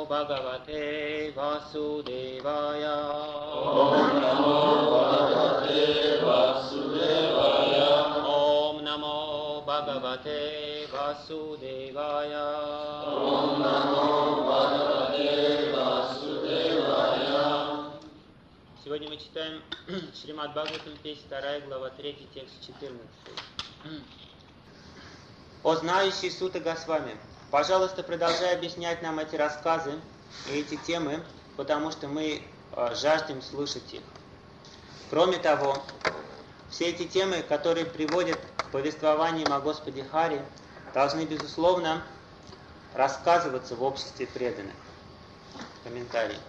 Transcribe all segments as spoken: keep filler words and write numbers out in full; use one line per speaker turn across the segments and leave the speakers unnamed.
Bhagavate Vasudevaya.
Om Namo Bhagavate Vasudevaya.
Om Namo Bhagavate Vasudevaya.
Om Namo Bhagavate Vasudevaya.
Сегодня мы читаем Шримад Бхагаватам, вторая глава, третий текст, четырнадцатый. О знающий Сута Госвами, пожалуйста, продолжай объяснять нам эти рассказы и эти темы, потому что мы э, жаждем слышать их. Кроме того, все эти темы, которые приводят к повествованиям о Господе Хари, должны, безусловно, рассказываться в обществе преданных. Комментарий.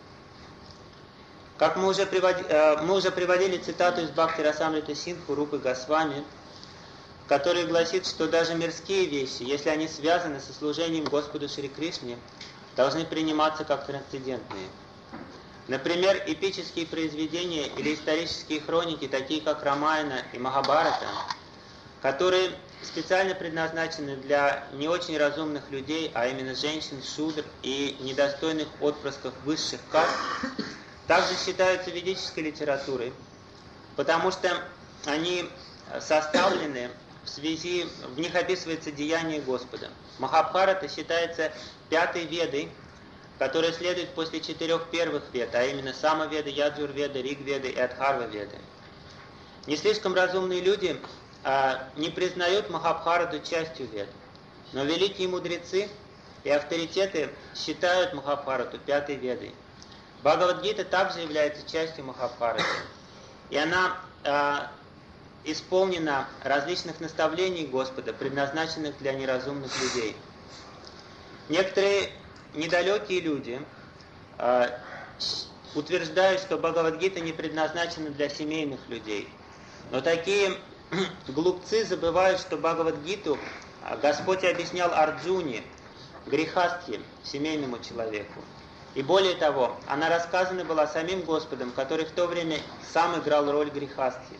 Как мы уже, приводи, э, мы уже приводили цитату из Бхакти Расамрита Синдху Рупы Госвами, который гласит, что даже мирские вещи, если они связаны со служением Господу Шри Кришне, должны приниматься как трансцендентные. Например, эпические произведения или исторические хроники, такие как Рамаяна и Махабхарата, которые специально предназначены для не очень разумных людей, а именно женщин, шудр и недостойных отпрысков высших каст, также считаются ведической литературой, потому что они составлены в связи, в них описывается деяние Господа. Махабхарата считается пятой ведой, которая следует после четырех первых вед, а именно Самаведы, Яджур-веды, Риг-веды и Адхарва-веды. Не слишком разумные люди а, не признают Махабхарату частью вед, но великие мудрецы и авторитеты считают Махабхарату пятой ведой. Бхагавад-гита также является частью Махабхараты, и она а, исполнена различных наставлений Господа, предназначенных для неразумных людей. Некоторые недалекие люди э, утверждают, что Бхагавад-гита не предназначена для семейных людей. Но такие глупцы забывают, что Бхагавад-гиту Господь объяснял Арджуне, грехастхе, семейному человеку. И более того, она рассказана была самим Господом, который в то время сам играл роль грехастхи.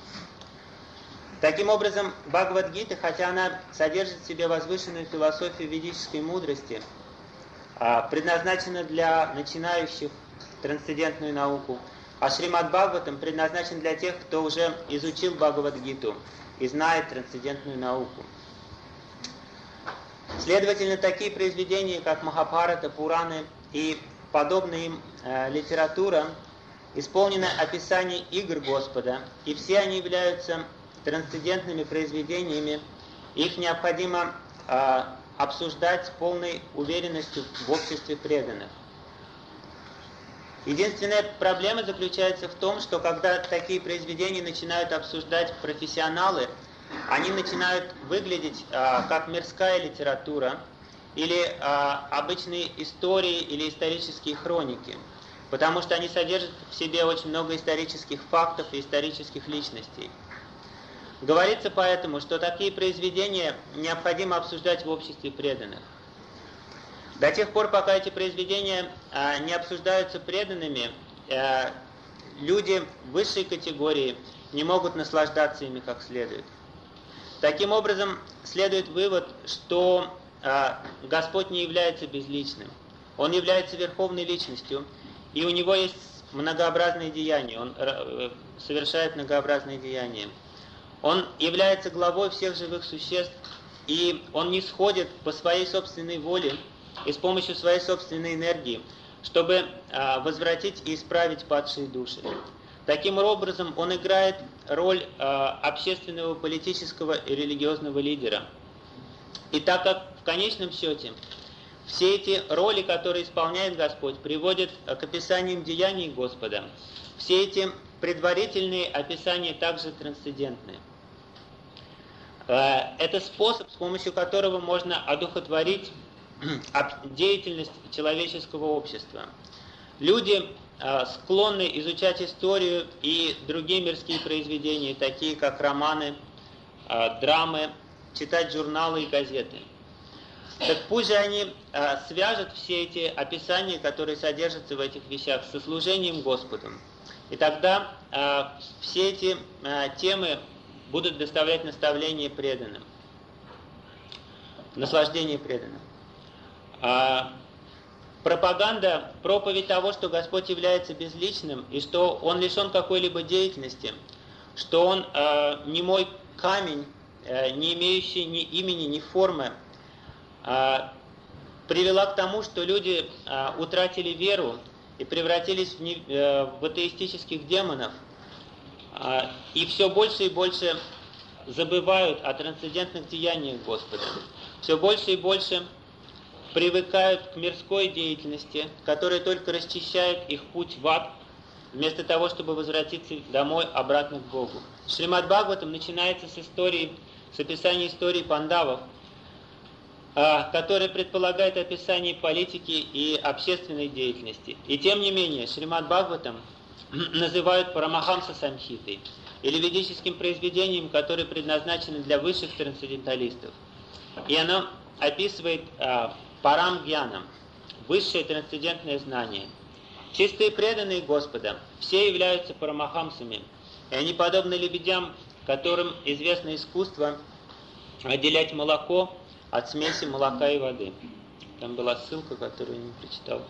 Таким образом, Бхагавад-гита, хотя она содержит в себе возвышенную философию ведической мудрости, предназначена для начинающих трансцендентную науку, а Шримад Бхагаватам предназначен для тех, кто уже изучил Бхагавад-гиту и знает трансцендентную науку. Следовательно, такие произведения, как Махабхарата, Пураны и подобная им э, литература, исполнены описаний игр Господа, и все они являются трансцендентными произведениями, их необходимо э, обсуждать с полной уверенностью в обществе преданных. Единственная проблема заключается в том, что когда такие произведения начинают обсуждать профессионалы, они начинают выглядеть э, как мирская литература или э, обычные истории или исторические хроники, потому что они содержат в себе очень много исторических фактов и исторических личностей. Говорится поэтому, что такие произведения необходимо обсуждать в обществе преданных. До тех пор, пока эти произведения э, не обсуждаются преданными, э, люди высшей категории не могут наслаждаться ими как следует. Таким образом, следует вывод, что э, Господь не является безличным. Он является верховной личностью, и у Него есть многообразные деяния, Он э, совершает многообразные деяния. Он является главой всех живых существ, и Он не сходит по своей собственной воле и с помощью своей собственной энергии, чтобы а, возвратить и исправить падшие души. Таким образом, Он играет роль а, общественного, политического и религиозного лидера. И так как в конечном счете все эти роли, которые исполняет Господь, приводят к описаниям деяний Господа, все эти предварительные описания также трансцендентны. Это способ, с помощью которого можно одухотворить деятельность человеческого общества. Люди склонны изучать историю и другие мирские произведения, такие как романы, драмы, читать журналы и газеты. Так пусть же они свяжут все эти описания, которые содержатся в этих вещах, со служением Господу. И тогда все эти темы будут доставлять наставление преданным, наслаждение преданным. пропаганда, проповедь того, что Господь является безличным, и что Он лишен какой-либо деятельности, что Он э, немой камень, э, не имеющий ни имени, ни формы, э, привела к тому, что люди э, утратили веру и превратились в, не, э, в атеистических демонов, э, и все больше и больше забывают о трансцендентных деяниях Господа, все больше и больше привыкают к мирской деятельности, которая только расчищает их путь в ад, вместо того, чтобы возвратиться домой обратно к Богу. Шримад Бхагаватам начинается с истории, с описания истории пандавов, которая предполагает описание политики и общественной деятельности. И тем не менее, Шримад Бхагаватам называют Парамахамса Самхитой, или ведическим произведением, которое предназначено для высших трансценденталистов. И оно описывает а, парам гьянам, высшее трансцендентное знание. Чистые преданные Господа все являются парамахамсами, и они подобны лебедям, которым известно искусство отделять молоко от смеси молока и воды. Там была ссылка, которую я не прочитал.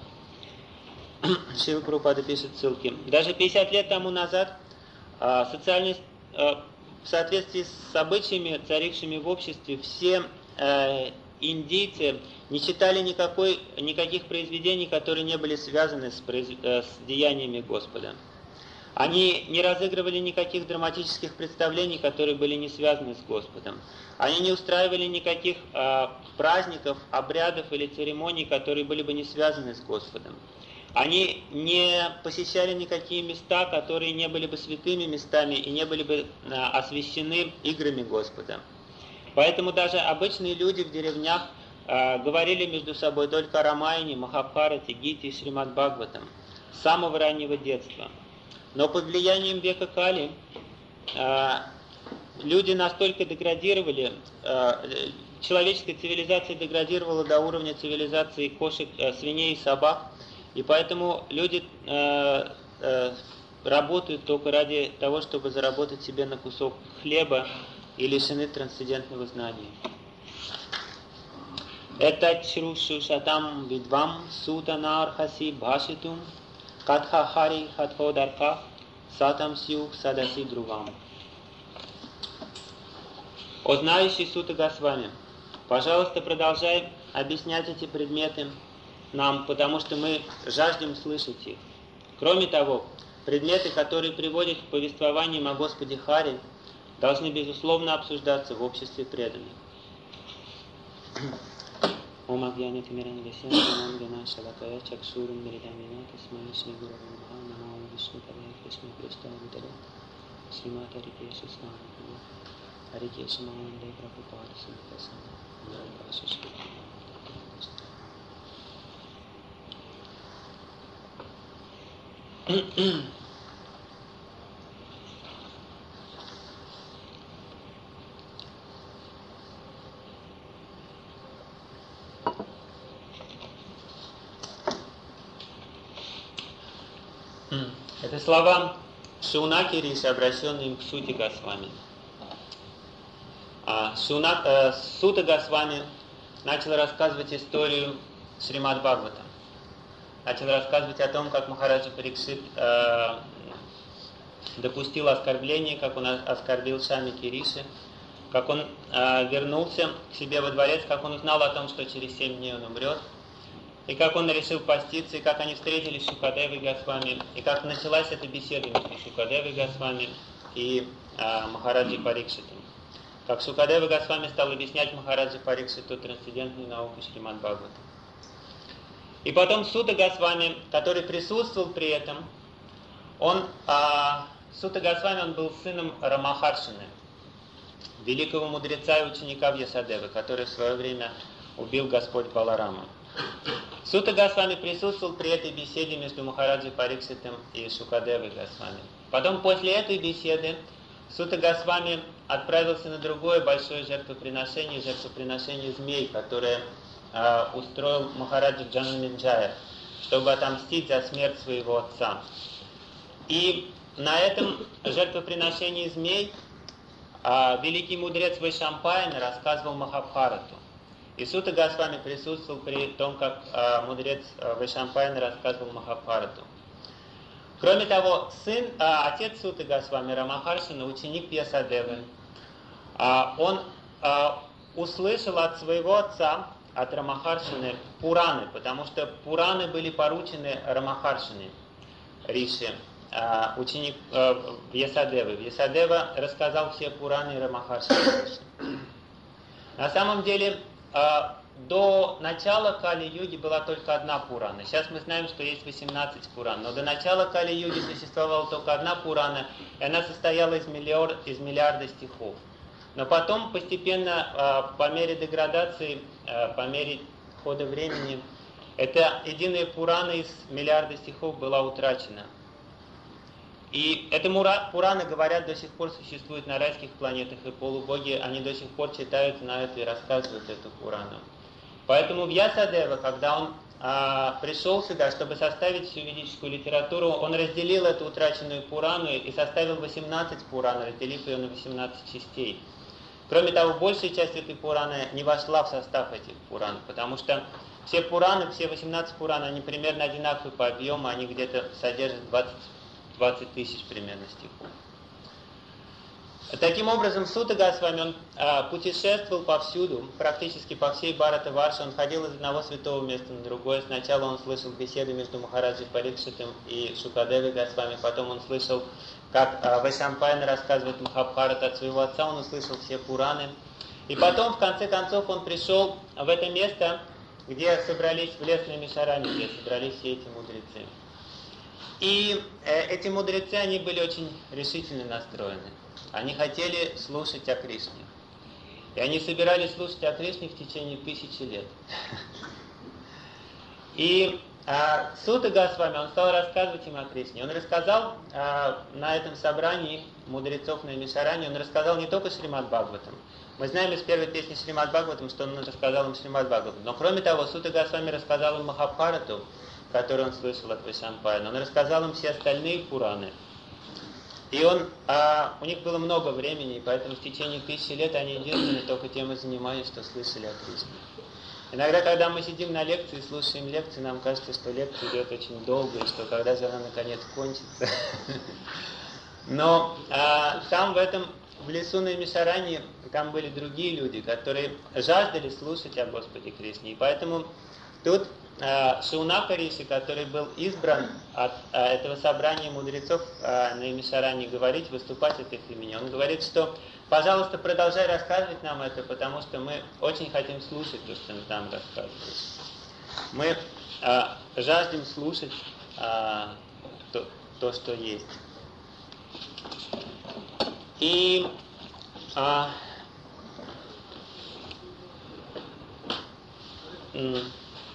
Шрила Прабхупада пишет ссылки. Даже пятьдесят лет тому назад а, социальный, а, в соответствии с обычаями, царившими в обществе, все а, индийцы не читали никакой, никаких произведений, которые не были связаны с, произ... с деяниями Господа. Они не разыгрывали никаких драматических представлений, которые были не связаны с Господом. Они не устраивали никаких э, праздников, обрядов или церемоний, которые были бы не связаны с Господом. Они не посещали никакие места, которые не были бы святыми местами и не были бы э, освящены играми Господа. Поэтому даже обычные люди в деревнях э, говорили между собой только о Рамаяне, Махабхарате, Гите и Шримад Бхагаватам с самого раннего детства. Но под влиянием века Кали э, люди настолько деградировали, э, человеческая цивилизация деградировала до уровня цивилизации кошек, э, свиней и собак, и поэтому люди э, э, работают только ради того, чтобы заработать себе на кусок хлеба и лишены трансцендентного знания. Это чрушу шатам видвам сутанархаси бхашитум Катха-хари хатходарка сатам сюх садаси друвам. О знающий Сута Госвами, пожалуйста, продолжай объяснять эти предметы нам, потому что мы жаждем слышать их. Кроме того, предметы, которые приводят к повествованиям о Господе Хари, должны безусловно обсуждаться в обществе преданных. Om Agyanati Miranivasya Nam Gana Shalakaya Chaksurum Miridamina Tasmai Shri Guru Namaha Namo Vishnu Padaya Krishna Krishna Vidare Srimata Harikesha Swami Harikesha Mahande Prabhupada Sampasana Narikasha Shri Это слова Шаунаки Риши, обращенные к Суте Госвами. А Шауна, э, Сута Госвами начал рассказывать историю Шримад Бхагавата. Начал рассказывать о том, как Махараджа Парикшит э, допустил оскорбление, как он оскорбил Шамики Риши, как он э, вернулся к себе во дворец, как он узнал о том, что через семь дней он умрет, и как он решил поститься, и как они встретились с Шукадевой Госвами, и как началась эта беседа между Шукадевой Госвами и э, Махараджей Парикшитом. Как Шукадева Госвами стал объяснять Махараджи Парикшиту трансцендентную науку Шримад Бхагавата. И потом Сута Госвами, который присутствовал при этом, он, а, Сута Госвами, он был сыном Рамахаршины, великого мудреца и ученика Вьясадевы, который в свое время убил Господь Баларама. Сута Госвами присутствовал при этой беседе между Махараджей Парикшитом и Шукадевой Госвами. Потом, после этой беседы, Сута Госвами отправился на другое большое жертвоприношение, жертвоприношение змей, которое э, устроил Махараджа Джанаминджая, чтобы отомстить за смерть своего отца. И на этом жертвоприношении змей э, великий мудрец Вайшампаяна рассказывал Махабхарату. И Сута Госвами присутствовал при том, как а, мудрец а, Вайшампайна рассказывал Махабхарату. Кроме того, сын, а, отец Суты Госвами, Рамахаршина, ученик Вьясадевы, а, он а, услышал от своего отца, от Рамахаршины, Пураны, потому что Пураны были поручены Рамахаршине, Риши, а, ученик а, Вьясадевы. Вьясадева рассказал все Пураны Рамахаршине Риши. На самом деле, до начала Кали-юги была только одна Пурана. Сейчас мы знаем, что есть восемнадцать Пуран. Но до начала Кали-юги существовала только одна Пурана, и она состояла из, миллиард, из миллиарда стихов. Но потом постепенно, по мере деградации, по мере хода времени, эта единая Пурана из миллиарда стихов была утрачена. И эти Пураны, говорят, до сих пор существуют на райских планетах, и полубоги, они до сих пор читают на это и рассказывают эту Пурану. Поэтому Вьясадева, когда он а, пришел сюда, чтобы составить всю ведическую литературу, он разделил эту утраченную Пурану и составил восемнадцать Пуран, разделив ее на восемнадцать частей. Кроме того, большая часть этой Пураны не вошла в состав этих Пуран, потому что все Пураны, все восемнадцать Пуран, они примерно одинаковы по объему, они где-то содержат двадцать тысяч примерно стихов. Таким образом, Сута Госвами, он а, путешествовал повсюду, практически по всей Бхарата-варше, он ходил из одного святого места на другое. Сначала он слышал беседы между Махараджей Парикшитом и Шукадевой Госвами, потом он слышал, как а, Вайшампайна рассказывает Махабхарат от своего отца, он услышал все Пураны. И потом, в конце концов, он пришел в это место, где собрались в лесной Мишаране, где собрались все эти мудрецы. И э, эти мудрецы, они были очень решительно настроены. Они хотели слушать о Кришне. И они собирались слушать о Кришне в течение тысячи лет. И э, Сута Госвами, он стал рассказывать им о Кришне. Он рассказал э, на этом собрании мудрецов на Мишаране, он рассказал не только Шримад Бхагаватам. Мы знаем из первой песни Шримад Бхагаватам, что он рассказал им Шримад Бхагаватам. Но кроме того, Сута Госвами рассказал им Махабхарату, который он слышал от Вайшампайна. Он рассказал им все остальные Пураны. И он, а, у них было много времени, и поэтому в течение тысячи лет они единственные только тем и занимались, что слышали о Кришне. Иногда, когда мы сидим на лекции и слушаем лекции, нам кажется, что лекция идет очень долго, и что когда же она наконец кончится. Но а, там в этом, в лесу на Мишаране, там были другие люди, которые жаждали слушать о Господе Кришне. И поэтому тут Шаунака Риши, который был избран от а, этого собрания мудрецов а, на Мишаране говорить, выступать от их имени, он говорит, что, пожалуйста, продолжай рассказывать нам это, потому что мы очень хотим слушать то, что ты нам рассказываешь. Мы а, жаждем слушать а, то, то, что есть. И а, м-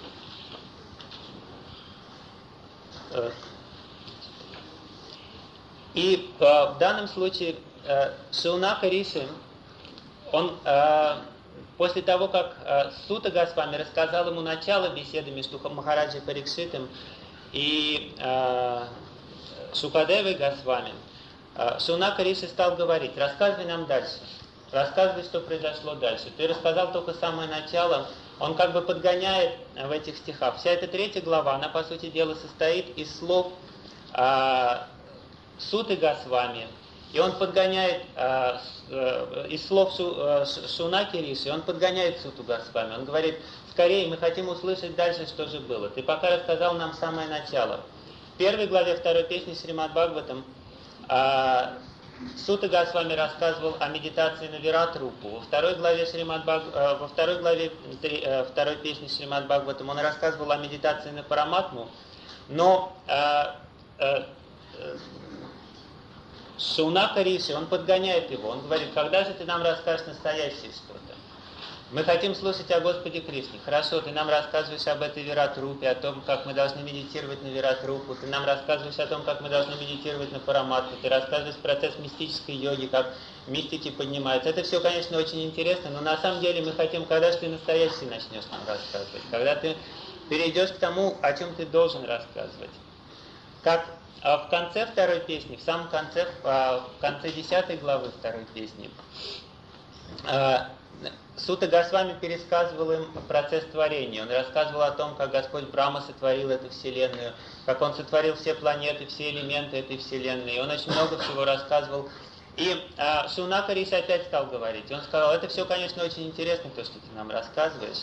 И э, в данном случае э, Шаунака Риши, он э, после того, как э, Сута Госвами рассказал ему начало беседы между Махараджей Парикшитом и э, Шукадевой Госвами, э, Шаунака Риши стал говорить: рассказывай нам дальше, рассказывай, что произошло дальше. Ты рассказал только самое начало. Он как бы подгоняет в этих стихах. Вся эта третья глава, она, по сути дела, состоит из слов а, Суты Госвами. И он подгоняет а, а, из слов Шу, а, Шаунаки Риши, он подгоняет Суту Госвами. Он говорит: скорее, мы хотим услышать дальше, что же было. Ты пока рассказал нам самое начало. В первой главе второй песни Шримад Бхагаватам а, Сута Госвами рассказывал о медитации на Вират-рупу. Во второй главе, Шримад Баг... Во второй главе второй песни Шримад Бхагаватам он рассказывал о медитации на Параматму, но э, э, Шаунака Риши, он подгоняет его, он говорит: когда же ты нам расскажешь настоящее что-то? Мы хотим слушать о Господе Кришне. Хорошо, ты нам рассказываешь об этой Вират-рупе, о том, как мы должны медитировать на Вират-рупу, ты нам рассказываешь о том, как мы должны медитировать на Параматму, ты рассказываешь процесс мистической йоги, как мистики поднимаются. Это все, конечно, очень интересно, но на самом деле мы хотим, когда же ты настоящий начнешь нам рассказывать, когда ты перейдешь к тому, о чем ты должен рассказывать. Как а в конце второй песни, в самом конце, в конце десятой главы второй песни, Сута Госвами пересказывал им процесс творения. Он рассказывал о том, как Господь Брахма сотворил эту вселенную, как Он сотворил все планеты, все элементы этой вселенной. И он очень много всего рассказывал. И а, Шаунака Риши опять стал говорить. Он сказал: это все, конечно, очень интересно, то, что ты нам рассказываешь.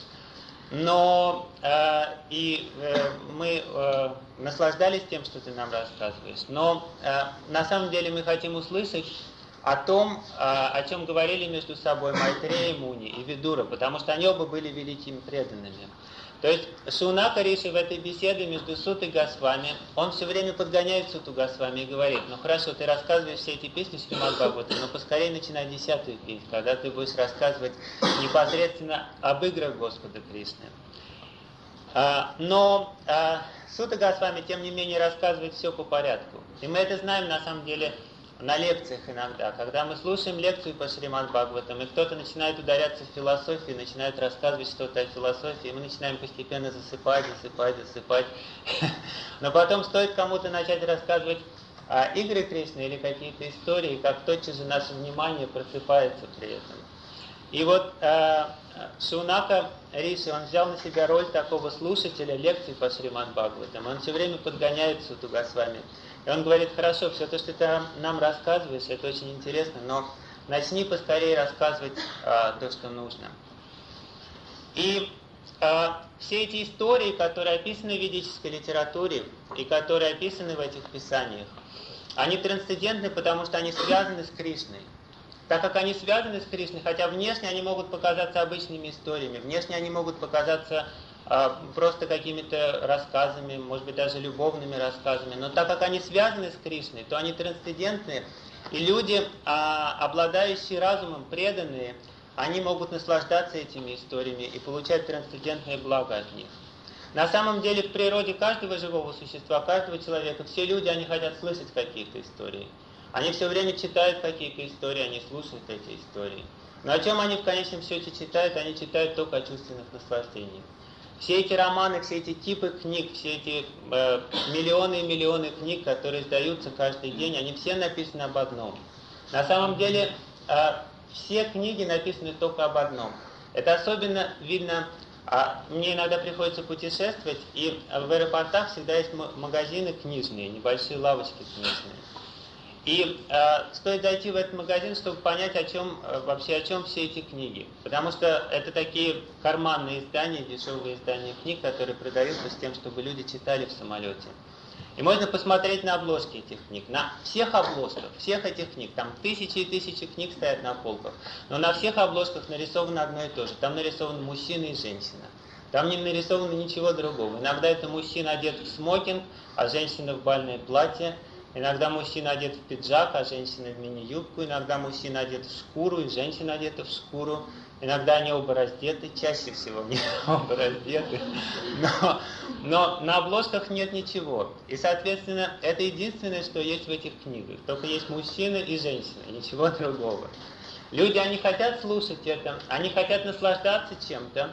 Но э, и э, мы э, наслаждались тем, что ты нам рассказываешь. Но э, на самом деле мы хотим услышать о том, э, о чем говорили между собой Майтрея Муни и Видура, потому что они оба были великими преданными. То есть Шаунака Риши в этой беседе между Сутой Госвами, он все время подгоняет Суту Госвами и говорит: ну хорошо, ты рассказываешь все эти песни Шримад Бхагаватам, но поскорее начинай десятую песню, когда ты будешь рассказывать непосредственно об играх Господа Кришны. А, но а, Сута Госвами, тем не менее, рассказывает все по порядку. И мы это знаем на самом деле на лекциях иногда, когда мы слушаем лекцию по Шримад Бхагаватам, и кто-то начинает ударяться в философию, начинает рассказывать что-то о философии, и мы начинаем постепенно засыпать, засыпать, засыпать. Но потом стоит кому-то начать рассказывать о игры Кришны или какие-то истории, как тотчас же наше внимание просыпается при этом. И вот э, Шаунака Риши, он взял на себя роль такого слушателя лекций по Шримад Бхагаватам. Он все время подгоняет Суту Госвами. И он говорит: хорошо, все то, что ты нам рассказываешь, это очень интересно, но начни поскорее рассказывать а, то, что нужно. И а, все эти истории, которые описаны в ведической литературе и которые описаны в этих писаниях, они трансцендентны, потому что они связаны с Кришной. Так как они связаны с Кришной, хотя внешне они могут показаться обычными историями, внешне они могут показаться а, просто какими-то рассказами, может быть, даже любовными рассказами, но так как они связаны с Кришной, то они трансцендентные, и люди, а, обладающие разумом, преданные, они могут наслаждаться этими историями и получать трансцендентное благо от них. На самом деле в природе каждого живого существа, каждого человека, все люди, они хотят слышать какие-то истории. Они все время читают какие-то истории, они слушают эти истории. Но о чем они в конечном счете читают? Они читают только о чувственных наслаждениях. Все эти романы, все эти типы книг, все эти э, миллионы и миллионы книг, которые издаются каждый день, они все написаны об одном. На самом деле э, все книги написаны только об одном. Это особенно видно, э, мне иногда приходится путешествовать, и в аэропортах всегда есть магазины книжные, небольшие лавочки книжные. И э, стоит зайти в этот магазин, чтобы понять, о чем э, вообще о чем все эти книги. Потому что это такие карманные издания, дешевые издания книг, которые продаются с тем, чтобы люди читали в самолете. И можно посмотреть на обложки этих книг, на всех обложках, всех этих книг. Там тысячи и тысячи книг стоят на полках. Но на всех обложках нарисовано одно и то же. Там нарисован мужчина и женщина. Там не нарисовано ничего другого. Иногда это мужчина одет в смокинг, а женщина в бальное платье. Иногда мужчина одет в пиджак, а женщина в мини-юбку. Иногда мужчина одет в шкуру, и женщина одета в шкуру. Иногда они оба раздеты, чаще всего они оба раздеты. Но, но на обложках нет ничего. И, соответственно, это единственное, что есть в этих книгах. Только есть мужчина и женщина, ничего другого. Люди, они хотят слушать это, они хотят наслаждаться чем-то.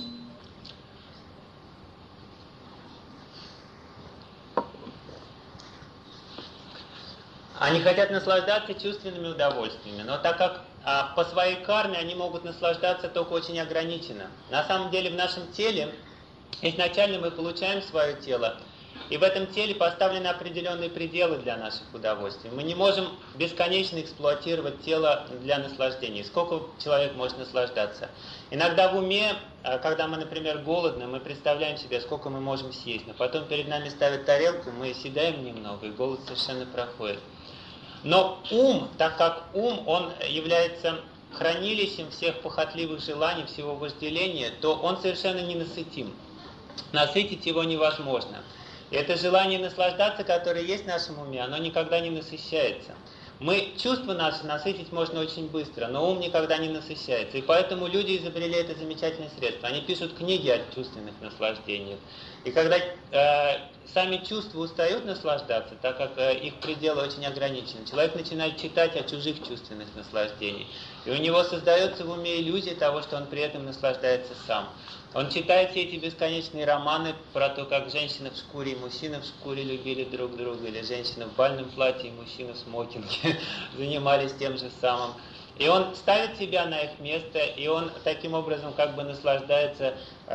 Они хотят наслаждаться чувственными удовольствиями, но так как а, по своей карме они могут наслаждаться только очень ограниченно. На самом деле в нашем теле изначально мы получаем свое тело, и в этом теле поставлены определенные пределы для наших удовольствий. Мы не можем бесконечно эксплуатировать тело для наслаждения. Сколько человек может наслаждаться? Иногда в уме, когда мы, например, голодны, мы представляем себе, сколько мы можем съесть, но потом перед нами ставят тарелку, мы съедаем немного, и голод совершенно проходит. Но ум, так как ум, он является хранилищем всех похотливых желаний, всего вожделения, то он совершенно ненасытим. Насытить его невозможно. И это желание наслаждаться, которое есть в нашем уме, оно никогда не насыщается. Мы, чувства наши насытить можно очень быстро, но ум никогда не насыщается. И поэтому люди изобрели это замечательное средство. Они пишут книги о чувственных наслаждениях. И когда э, сами чувства устают наслаждаться, так как э, их пределы очень ограничены, человек начинает читать о чужих чувственных наслаждениях. И у него создается в уме иллюзия того, что он при этом наслаждается сам. Он читает все эти бесконечные романы про то, как женщина в шкуре и мужчина в шкуре любили друг друга, или женщина в бальном платье и мужчина в смокинге занимались тем же самым. И он ставит себя на их место, и он таким образом как бы наслаждается,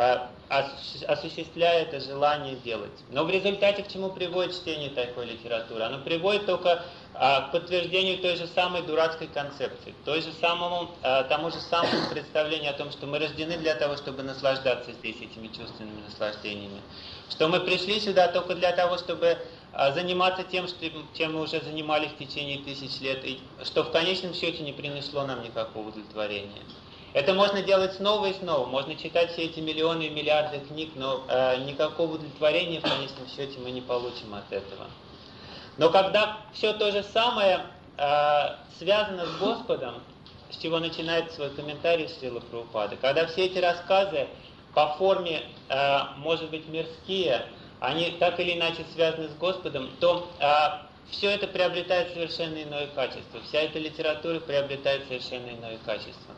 осуществляя это желание делать. Но в результате к чему приводит чтение такой литературы? Оно приводит только к подтверждению той же самой дурацкой концепции, той же самому, тому же самому представлению о том, что мы рождены для того, чтобы наслаждаться здесь этими чувственными наслаждениями. Что мы пришли сюда только для того, чтобы заниматься тем, чем мы уже занимались в течение тысяч лет, и что в конечном счете не принесло нам никакого удовлетворения. Это можно делать снова и снова, можно читать все эти миллионы и миллиарды книг, но э, никакого удовлетворения в конечном счете мы не получим от этого. Но когда все то же самое э, связано с Господом, с чего начинает свой комментарий Шрила Прабхупада, когда все эти рассказы по форме, э, может быть, мирские, они так или иначе связаны с Господом, то э, все это приобретает совершенно иное качество. Вся эта литература приобретает совершенно иное качество.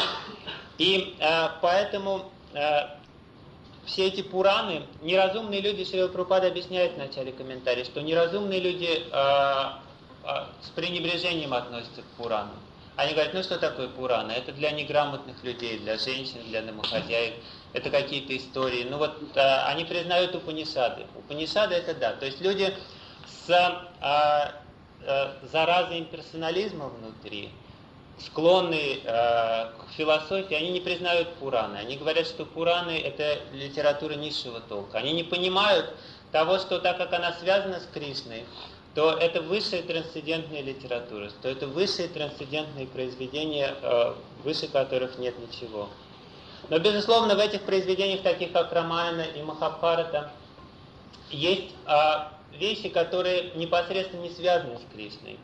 И э, поэтому э, все эти Пураны, неразумные люди, Шрила Прабхупада объясняет в начале комментария, что неразумные люди э, э, с пренебрежением относятся к Пуранам. Они говорят, ну что такое Пураны? Это для неграмотных людей, для женщин, для домохозяек, это какие-то истории. Ну вот э, они признают Упанишады. Упанишады это да. То есть люди с э, э, заразой имперсонализма внутри, склонные э, к философии, они не признают Пураны. Они говорят, что Пураны это литература низшего толка. Они не понимают того, что так как она связана с Кришной, то это высшая трансцендентная литература, то это высшие трансцендентные произведения, э, выше которых нет ничего. Но, безусловно, в этих произведениях, таких как Рамаяна и Махабхарата, есть э, вещи, которые непосредственно не связаны с Кришной.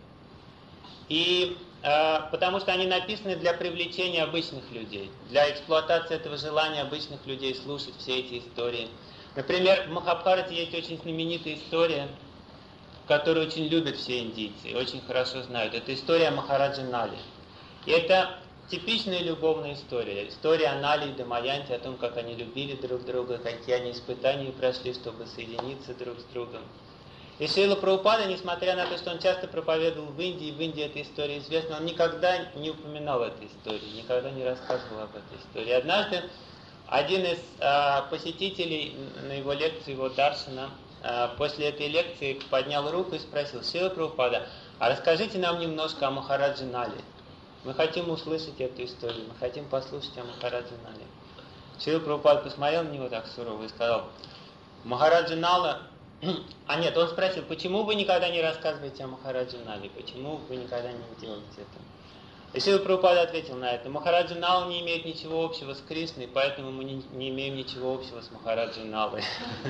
И э, потому что они написаны для привлечения обычных людей, для эксплуатации этого желания обычных людей слушать все эти истории. Например, в Махабхарате есть очень знаменитая история, которую очень любят все индийцы и очень хорошо знают. Это история Махараджи Нали. И это типичная любовная история. История Нали и Дамаянти, о том, как они любили друг друга, какие они испытания прошли, чтобы соединиться друг с другом. И Шрила Прабхупада, несмотря на то, что он часто проповедовал в Индии, в Индии эта история известна, он никогда не упоминал этой истории, никогда не рассказывал об этой истории. Однажды один из а, посетителей на его лекции, его Даршана, а, после этой лекции поднял руку и спросил: Шрила Прабхупада, а расскажите нам немножко о Махараджи Нали. Мы хотим услышать эту историю, мы хотим послушать о Махараджи Нали. Шрила Прабхупада посмотрел на него так сурово и сказал: Махараджи Нала... А нет, он спросил, почему вы никогда не рассказываете о Махараджи Нали, почему вы никогда не делаете это? И Шрила Прабхупада ответил на это: Махараджи Нала не имеет ничего общего с Кришной, поэтому мы не, не имеем ничего общего с Махараджи Налой.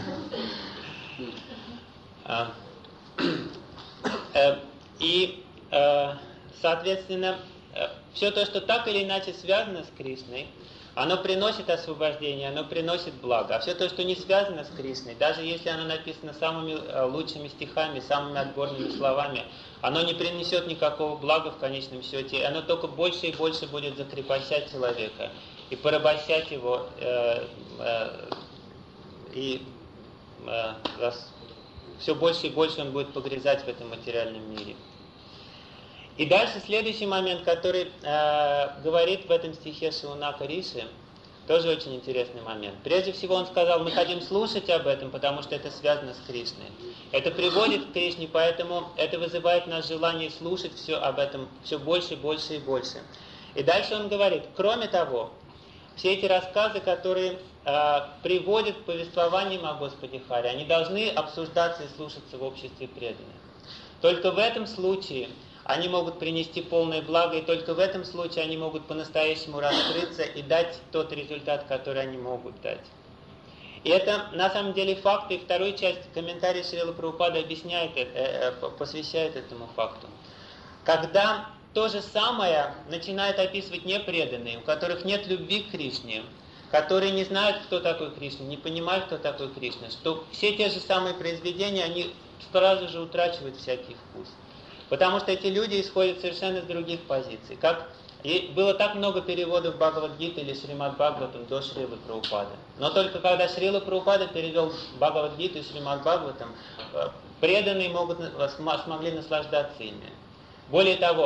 И, соответственно, все то, что так или иначе связано с Кришной, оно приносит освобождение, оно приносит благо. А все то, что не связано с Кришной, даже если оно написано самыми лучшими стихами, самыми отборными словами, оно не принесет никакого блага в конечном счете. Оно только больше и больше будет закрепощать человека и порабощать его, э, э, и э, все больше и больше он будет погрязать в этом материальном мире. И дальше следующий момент, который э, говорит в этом стихе Шаунака Риши, тоже очень интересный момент. Прежде всего он сказал, мы хотим слушать об этом, потому что это связано с Кришной. Это приводит к Кришне, поэтому это вызывает в нас желание слушать все об этом все больше, больше и больше. И дальше он говорит, кроме того, все эти рассказы, которые э, приводят к повествованиям о Господе Харе, они должны обсуждаться и слушаться в обществе преданных. Только в этом случае они могут принести полное благо, и только в этом случае они могут по-настоящему раскрыться и дать тот результат, который они могут дать. И это на самом деле факт, и вторую часть комментария Шрила Прабхупада объясняет, э, посвящает этому факту. Когда то же самое начинают описывать непреданные, у которых нет любви к Кришне, которые не знают, кто такой Кришна, не понимают, кто такой Кришна, что все те же самые произведения, они сразу же утрачивают всякий вкус. Потому что эти люди исходят совершенно с других позиций. Как и было так много переводов Бхагавад-гиты или Шримад Бхагаватам до Шрилы Прабхупады. Но только когда Шрила Прабхупада перевел Бхагавад-гиту и Шримад Бхагаватам, преданные могут, смогли наслаждаться ими. Более того,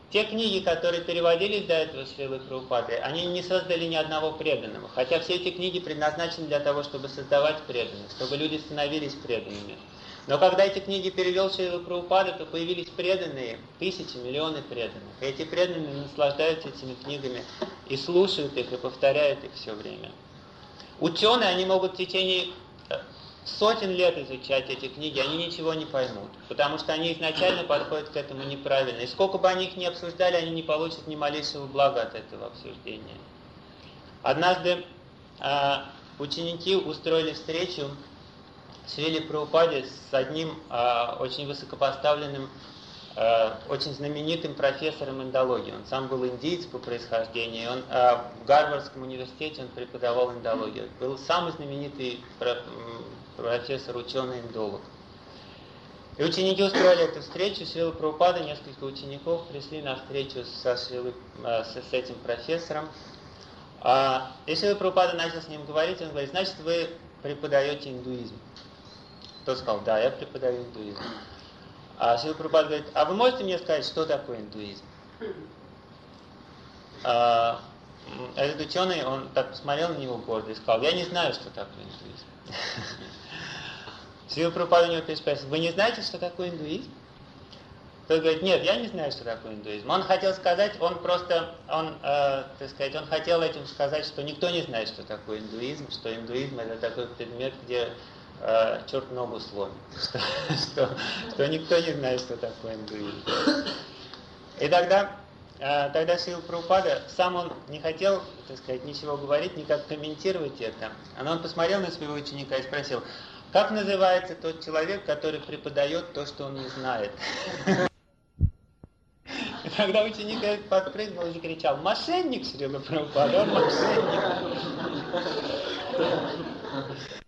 те книги, которые переводились до этого Шрилой Прабхупады, они не создали ни одного преданного. Хотя все эти книги предназначены для того, чтобы создавать преданных, чтобы люди становились преданными. Но когда эти книги перевел Шрила Прабхупада, то появились преданные, тысячи, миллионы преданных. И эти преданные наслаждаются этими книгами и слушают их, и повторяют их все время. Ученые, они могут в течение сотен лет изучать эти книги, они ничего не поймут, потому что они изначально подходят к этому неправильно. И сколько бы они их ни обсуждали, они не получат ни малейшего блага от этого обсуждения. Однажды э, ученики устроили встречу в Шриле Прабхупаде с одним э, очень высокопоставленным, э, очень знаменитым профессором индологии. Он сам был индиец по происхождению, он э, в Гарвардском университете он преподавал индологию. Был самый знаменитый профессор, ученый-индолог. И ученики устроили эту встречу, Шрила Прабхупада, несколько учеников пришли на встречу со Шрилой, э, с, с этим профессором. А, и Шрила Прабхупада начал с ним говорить, он говорит: значит, вы преподаете индуизм. Тот сказал: да, я преподаю индуизм. А Шрила Прабхупада говорит: а вы можете мне сказать, что такое индуизм? А, этот ученый, он так посмотрел на него гордо и сказал: я не знаю, что такое индуизм. Шрила Прабхупада у него переспросил: вы не знаете, что такое индуизм? Тот говорит: нет, я не знаю, что такое индуизм. Он хотел сказать, он просто, он, э, так сказать, он хотел этим сказать, что никто не знает, что такое индуизм, что индуизм это такой предмет, где э, черт ногу сломит, что, что, что никто не знает, что такое индуизм. И тогда, э, тогда Шрила Прабхупада, сам он не хотел, так сказать, ничего говорить, никак комментировать это, но он посмотрел на своего ученика и спросил: как называется тот человек, который преподает то, что он не знает? И тогда ученик подпрыгнул и закричал: мошенник, Шрила Прабхупада, он мошенник.